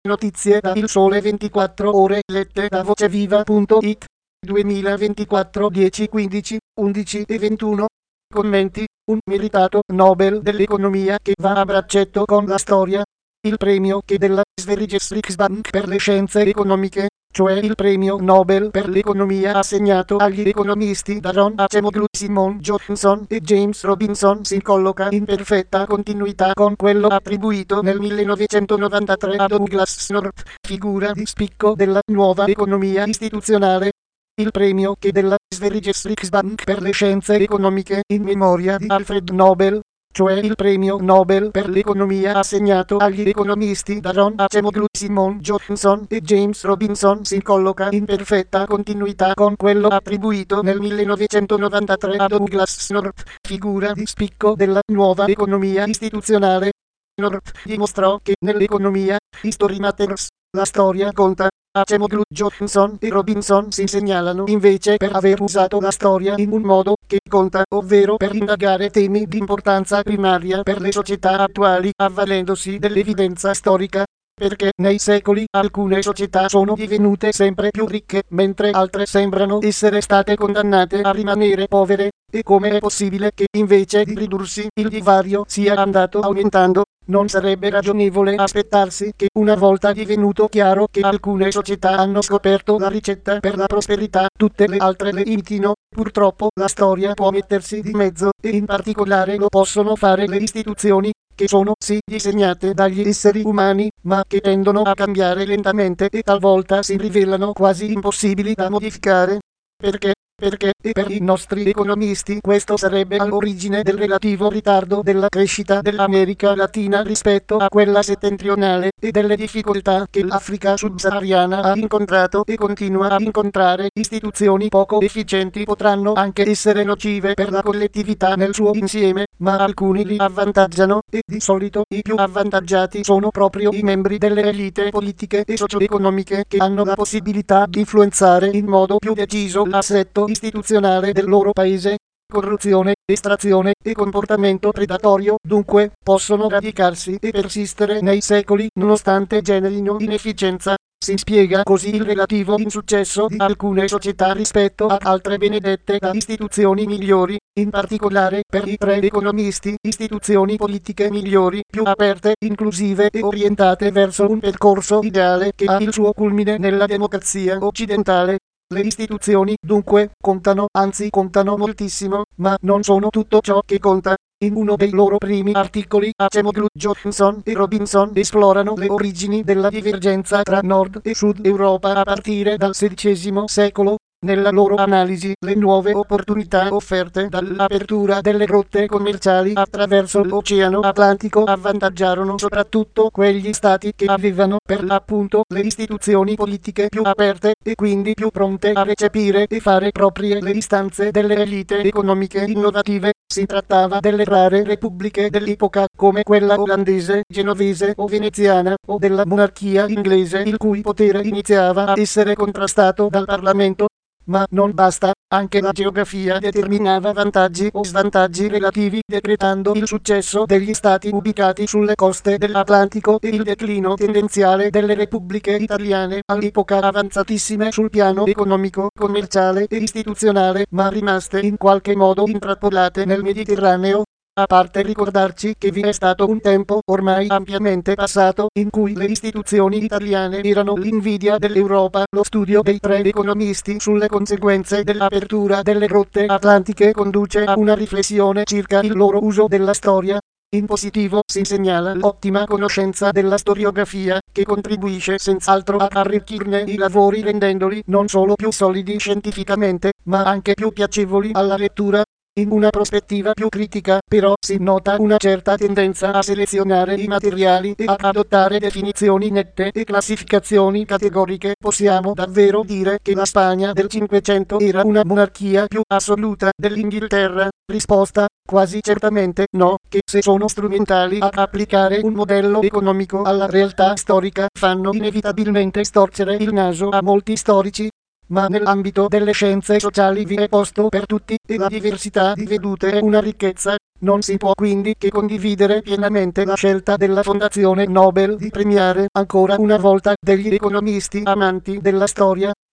Notizie da Il Sole 24 Ore lette da voceviva.it 2024 10-15, 11 e 21. Commenti: un meritato Nobel dell'economia che va a braccetto con la storia. Il premio che della Sveriges Riksbank per le scienze economiche, cioè il premio Nobel per l'economia assegnato agli economisti da John Acemoglu, Simon Johnson e James Robinson, si colloca in perfetta continuità con quello attribuito nel 1993 a Douglas North, figura di spicco della nuova economia istituzionale. Il premio che della Sveriges Riksbank per le scienze economiche in memoria di Alfred Nobel, cioè il premio Nobel per l'economia assegnato agli economisti da John Acemoglu, Simon Johnson e James Robinson, si colloca in perfetta continuità con quello attribuito nel 1993 a Douglas North, figura di spicco della nuova economia istituzionale. North dimostrò che nell'economia, history matters, la storia conta. Acemoglu, Johnson e Robinson si segnalano invece per aver usato la storia in un modo che conta, ovvero per indagare temi di importanza primaria per le società attuali, avvalendosi dell'evidenza storica. Perché nei secoli alcune società sono divenute sempre più ricche, mentre altre sembrano essere state condannate a rimanere povere, e come è possibile che invece di ridursi il divario sia andato aumentando? Non sarebbe ragionevole aspettarsi che, una volta divenuto chiaro che alcune società hanno scoperto la ricetta per la prosperità, tutte le altre le imitino. Purtroppo la storia può mettersi di mezzo, e in particolare lo possono fare le istituzioni, che sono sì disegnate dagli esseri umani, ma che tendono a cambiare lentamente e talvolta si rivelano quasi impossibili da modificare. Perché? Perché, e per i nostri economisti, questo sarebbe all'origine del relativo ritardo della crescita dell'America Latina rispetto a quella settentrionale, e delle difficoltà che l'Africa subsahariana ha incontrato e continua a incontrare. Istituzioni poco efficienti potranno anche essere nocive per la collettività nel suo insieme, ma alcuni li avvantaggiano, e di solito i più avvantaggiati sono proprio i membri delle elite politiche e socio-economiche che hanno la possibilità di influenzare in modo più deciso l'assetto istituzionale del loro paese. Corruzione, estrazione e comportamento predatorio, dunque, possono radicarsi e persistere nei secoli nonostante generino inefficienza. Si spiega così il relativo insuccesso di alcune società rispetto ad altre benedette da istituzioni migliori, in particolare per i tre economisti, istituzioni politiche migliori, più aperte, inclusive e orientate verso un percorso ideale che ha il suo culmine nella democrazia occidentale. Le istituzioni, dunque, contano, anzi contano moltissimo, ma non sono tutto ciò che conta. In uno dei loro primi articoli, Acemoglu, Johnson e Robinson esplorano le origini della divergenza tra Nord e Sud Europa a partire dal XVI secolo. Nella loro analisi, le nuove opportunità offerte dall'apertura delle rotte commerciali attraverso l'Oceano Atlantico avvantaggiarono soprattutto quegli stati che avevano per l'appunto le istituzioni politiche più aperte, e quindi più pronte a recepire e fare proprie le istanze delle elite economiche innovative. Si trattava delle rare repubbliche dell'epoca, come quella olandese, genovese o veneziana, o della monarchia inglese, il cui potere iniziava a essere contrastato dal Parlamento. Ma non basta, anche la geografia determinava vantaggi o svantaggi relativi, decretando il successo degli stati ubicati sulle coste dell'Atlantico e il declino tendenziale delle repubbliche italiane, all'epoca avanzatissime sul piano economico, commerciale e istituzionale, ma rimaste in qualche modo intrappolate nel Mediterraneo. A parte ricordarci che vi è stato un tempo, ormai ampiamente passato, in cui le istituzioni italiane erano l'invidia dell'Europa. Lo studio dei tre economisti sulle conseguenze dell'apertura delle rotte atlantiche conduce a una riflessione circa il loro uso della storia. In positivo si segnala l'ottima conoscenza della storiografia, che contribuisce senz'altro ad arricchirne i lavori rendendoli non solo più solidi scientificamente, ma anche più piacevoli alla lettura. In una prospettiva più critica, però, si nota una certa tendenza a selezionare i materiali e ad adottare definizioni nette e classificazioni categoriche. Possiamo davvero dire che la Spagna del Cinquecento era una monarchia più assoluta dell'Inghilterra? Risposta: quasi certamente no, che se sono strumentali ad applicare un modello economico alla realtà storica, fanno inevitabilmente storcere il naso a molti storici. ma nell'ambito delle scienze sociali vi è posto per tutti e la diversità di vedute è una ricchezza. Non si può quindi che condividere pienamente la scelta della Fondazione Nobel di premiare ancora una volta degli economisti amanti della storia,